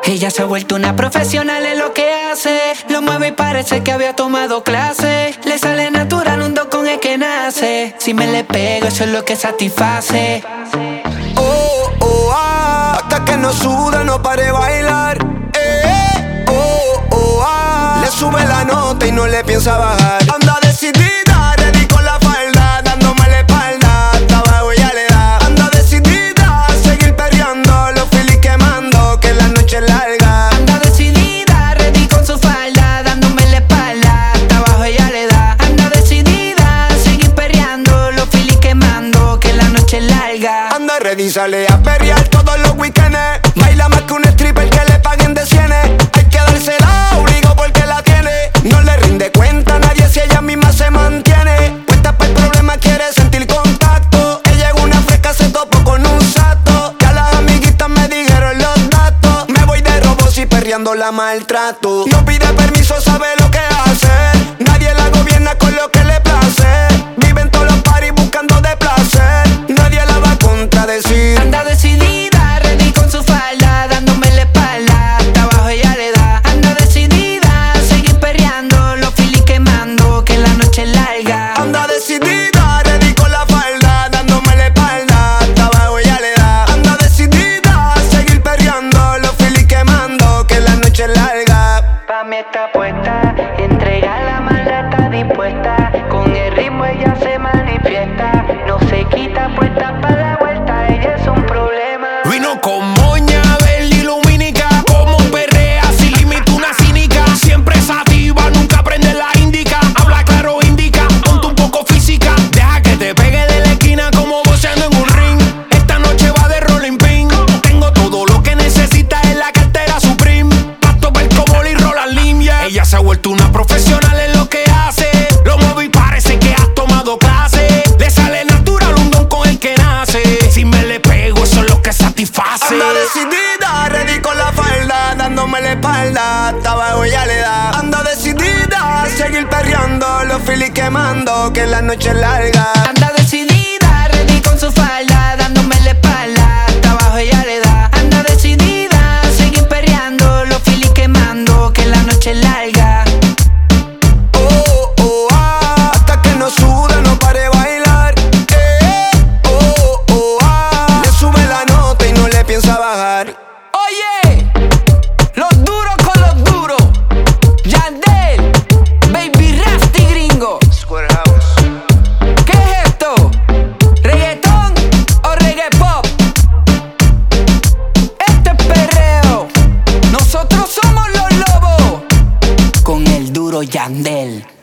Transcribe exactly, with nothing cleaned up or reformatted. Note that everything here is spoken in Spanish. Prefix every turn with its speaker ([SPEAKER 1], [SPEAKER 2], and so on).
[SPEAKER 1] Ella se ha vuelto una profesional en lo que hace. Lo mueve y parece que había tomado clase. Le sale natural, un don con el que nace. Si me le pego, eso es lo que satisface.
[SPEAKER 2] Oh, oh, ah, hasta que no suda, no pare bailar. Eh, oh, oh, ah, le sube la nota y no le piensa bajar. Anda decidida, ready con la falda, dándome la espalda, hasta abajo ya le da. Anda decidida, seguir perreando, los filis quemando, que la noche es larga.
[SPEAKER 1] Anda decidida, ready con su falda, dándome la espalda, hasta abajo ella le da. Anda decidida, seguir perreando, los filis quemando, que la noche es larga.
[SPEAKER 2] Anda ready, sale a perrear todos los weekends. Baila más que un stripper que le paguen de cienes. Hay que dársela, obligado porque la tiene. No le rinde cuenta a nadie si ella misma se mantiene. Puesta para el problema, quiere sentir contacto. Ella es una fresca, se topó con un sato. Ya las amiguitas me dijeron los datos. Me voy de robos y perreando la maltrato. No pide permiso, sabe lo que hace. Nadie la gobierna con lo que le place. Vive en todos los parties buscando de placer. Nadie la va a contradecir.
[SPEAKER 1] Anda decidida, ready con su falda, dándome la espalda, hasta abajo ella le da. Anda decidida, seguir perreando, los filis quemando, que la noche es larga.
[SPEAKER 2] Anda decidida, ready con la falda, dándome la espalda, hasta abajo ella le da. Anda decidida, seguir perreando, los filis quemando, que la noche es larga.
[SPEAKER 1] Pa' mí está puesta, entrega la maldad, está dispuesta. Con el ritmo ella se manifiesta, no se quita, puesta pa' la vuelta, ella es un problema.
[SPEAKER 3] Vino con moña, verde y lumínica. Como perrea, sin límite, una cínica. Siempre sativa, nunca prende la indica. Habla claro, indica, ponte un poco física. Deja que te pegue de la esquina como boxeando en un ring. Esta noche va de rolling pin. Tengo todo lo que necesitas en la cartera Supreme. Pasto ver como Lee Roland Lim, yeah. Ella se ha vuelto una profesional en lo que hace. Lo mueve y parece que has tomado clase. Le sale natural, un don con el que nace. Si me le pego, eso es lo que satisface.
[SPEAKER 2] Anda decidida, ready con la falda, dándome la espalda, hasta abajo ella le da. Anda decidida, seguir perreando, los filis quemando, que la noche es larga.
[SPEAKER 1] Anda decidida, ready con su falda, dándome la espalda, hasta abajo ella le da. Anda decidida, seguir perreando, los filis quemando, que la noche es larga.
[SPEAKER 2] Oh, oh, ah, hasta que no suda, no pare bailar. Eh, oh, oh, ah, le sube la nota y no le piensa bajar.
[SPEAKER 1] Oye, los duros con los duros. Yandel, Baby Rasty Gringo. ¿Qué es esto? ¿Reggaetón o reggae pop? Este es perreo. Nosotros somos los lobos. Con el duro Yandel.